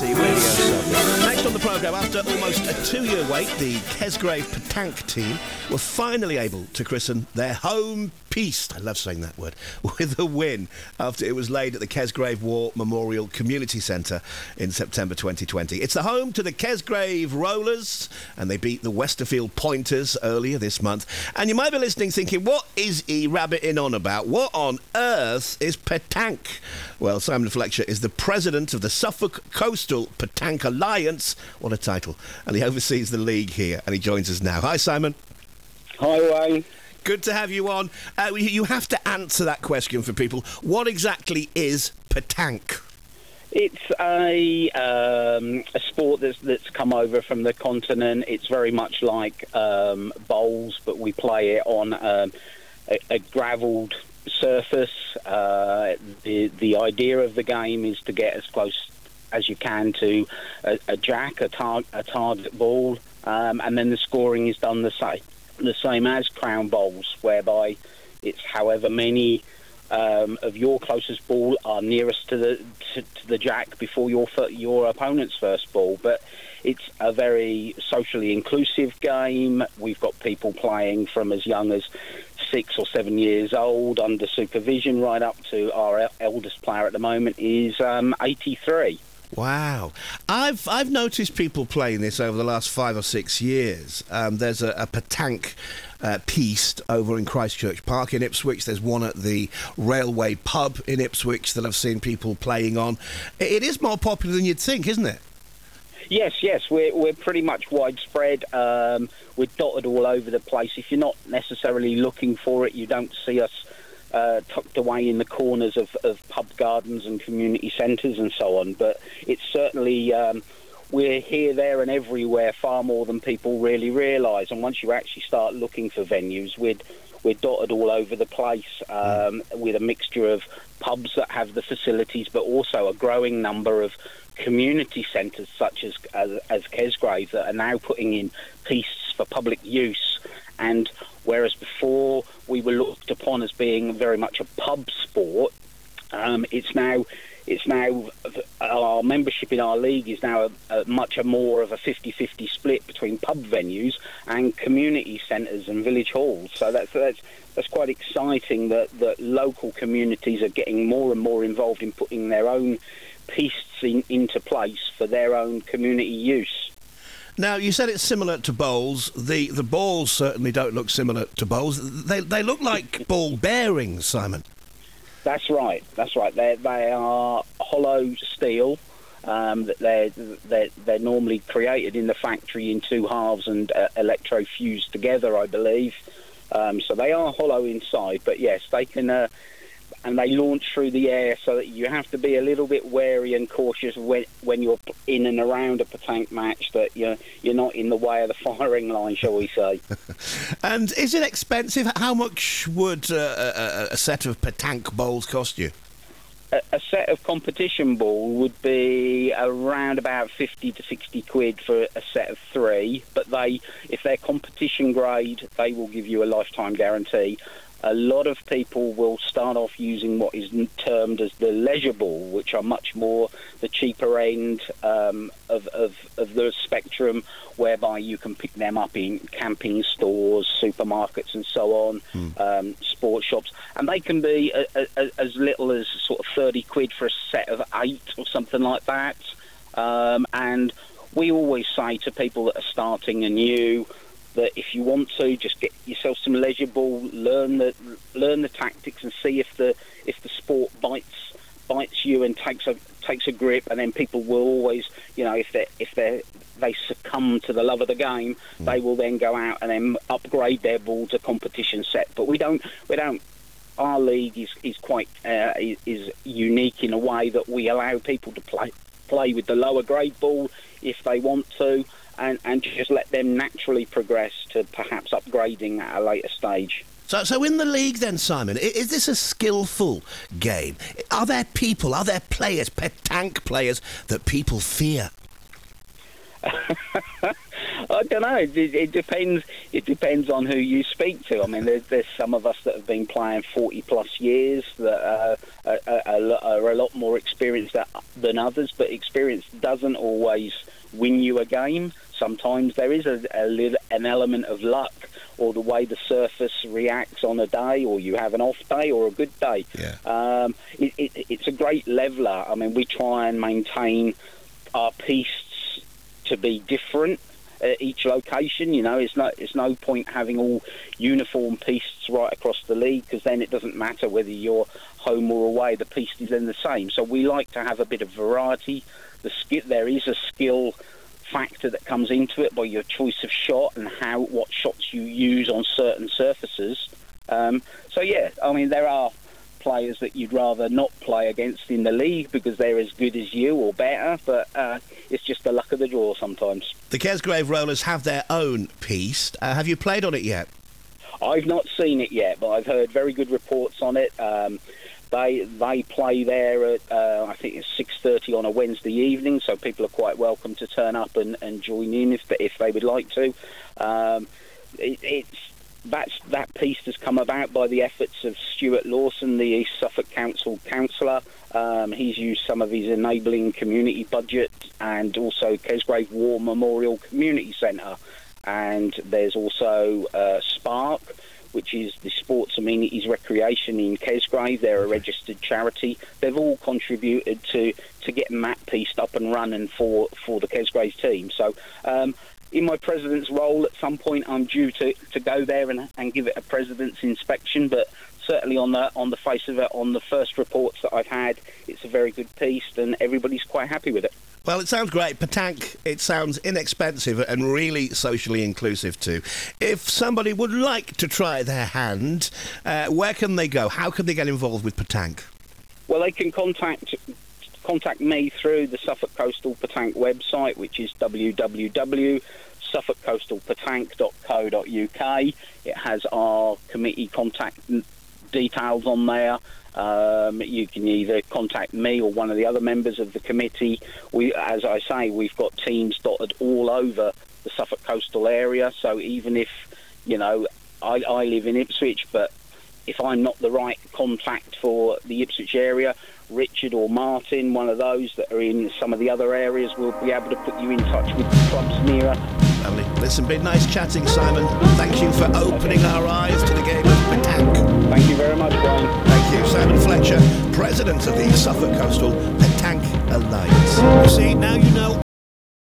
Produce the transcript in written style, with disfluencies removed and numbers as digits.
BBC Radio Southern. Next on the programme, after almost a 2-year wait, the Kesgrave Petanque team were finally able to christen their home piste, I love saying that word, with a win after it was laid at the Kesgrave War Memorial Community Centre in September 2020. It's the home to the Kesgrave Rollers, and they beat the Westerfield Pointers earlier this month. And you might be listening thinking, what is he rabbiting on about? What on earth is petanque? Well, Simon Fletcher is the president of the Suffolk Coastal Petanque Alliance. What a title. And he oversees the league here, and he joins us now. Hi, Simon. Hi, Wayne. Good to have you on. You have to answer that question for people. What exactly is petanque? It's a sport that's come over from the continent. It's very much like bowls, but we play it on a gravelled surface. The idea of the game is to get as close as you can to a jack, a target ball, and then the scoring is done the same as crown bowls, whereby it's however many of your closest ball are nearest to the jack before your opponent's first ball. But it's a very socially inclusive game. We've got people playing from as young as 6 or 7 years old under supervision, right up to our eldest player at the moment is 83. Wow. I've noticed people playing this over the last 5 or 6 years. There's a petanque piste over in Christchurch Park in Ipswich. There's one at the Railway Pub in Ipswich that I've seen people playing on. It is more popular than you'd think, isn't it? Yes, we're pretty much widespread. We're dotted all over the place. If you're not necessarily looking for it, you don't see us tucked away in the corners of pub gardens and community centres and so on. But it's certainly, we're here, there and everywhere, far more than people really realise. And once you actually start looking for venues, we're dotted all over the place with a mixture of pubs that have the facilities, but also a growing number of community centres such as Kesgrave that are now putting in pistes for public use. And whereas before we were looked upon as being very much a pub sport, it's now our membership in our league is now much more of a 50-50 split between pub venues and community centres and village halls. So that's quite exciting that local communities are getting more and more involved in putting their own pistes into place for their own community use. Now, you said it's similar to bowls. The balls certainly don't look similar to bowls. They look like ball bearings, Simon. That's right. They are hollow steel. They're normally created in the factory in two halves and electro-fused together, I believe. So they are hollow inside, but yes, they can... and they launch through the air, so that you have to be a little bit wary and cautious when you're in and around a petanque match, that you're not in the way of the firing line, shall we say. And is it expensive? How much would a set of petanque bowls cost you? A set of competition ball would be around about 50 to 60 quid for a set of 3, but if they're competition grade, they will give you a lifetime guarantee. A lot of people will start off using what is termed as the leisure ball, which are much more the cheaper end of the spectrum, whereby you can pick them up in camping stores, supermarkets and so on, sports shops. And they can be as little as sort of 30 quid for a set of 8 or something like that. And we always say to people that are starting anew, that if you want to, just get yourself some leisure ball, learn the tactics, and see if the sport bites you and takes a grip. And then people will always, if they succumb to the love of the game, they will then go out and then upgrade their ball to competition set. But we don't. Our league is quite is unique in a way that we allow people to play with the lower grade ball if they want to. And just let them naturally progress to perhaps upgrading at a later stage. So in the league then, Simon, is this a skillful game? Are there players, petanque players, that people fear? I don't know. It depends. It depends on who you speak to. I mean, there's some of us that have been playing 40+ years that are a lot more experienced than others. But experience doesn't always win you a game. Sometimes there is an element of luck, or the way the surface reacts on a day, or you have an off day or a good day. Yeah. It's a great leveller. I mean, we try and maintain our pistes to be different at each location. You know, it's no point having all uniform pistes right across the league, because then it doesn't matter whether you're home or away. The piste is then the same. So we like to have a bit of variety. There is a skill factor that comes into it by your choice of shot and what shots you use on certain surfaces. So yeah, I mean, there are players that you'd rather not play against in the league because they're as good as you or better, but it's just the luck of the draw sometimes. The Kesgrave Rollers have their own piste. Have you played on it yet? I've not seen it yet, but I've heard very good reports on it. They play there at I think it's 6:30 on a Wednesday evening, so people are quite welcome to turn up and join in if they would like to. That piste has come about by the efforts of Stuart Lawson, the East Suffolk Council councillor. He's used some of his enabling community budget, and also Kesgrave War Memorial Community Centre. And there's also Spark, which is the Sports Amenities Recreation in Kesgrave. They're a registered charity. They've all contributed to getting that piste up and running for the Kesgrave team. So in my president's role, at some point I'm due to go there and give it a president's inspection, but certainly on the face of it, on the first reports that I've had, it's a very good piste and everybody's quite happy with it. Well, it sounds great. Petanque, it sounds inexpensive and really socially inclusive too. If somebody would like to try their hand, where can they go? How can they get involved with Petanque? Well, they can contact me through the Suffolk Coastal Petanque website, which is www.suffolkcoastalpetanque.co.uk. It has our committee contact details on there. You can either contact me or one of the other members of the committee. As I say, we've got teams dotted all over the Suffolk coastal area, so even if, you know, I live in Ipswich, but if I'm not the right contact for the Ipswich area, Richard or Martin, one of those that are in some of the other areas, will be able to put you in touch with the clubs nearer. Lovely. Listen, been nice chatting, Simon. Thank you for opening our eyes to the game of Petanque. Thank you very much, Brian. Thank you. Simon Fletcher, President of the Suffolk Coastal Petanque Alliance. You see, now you know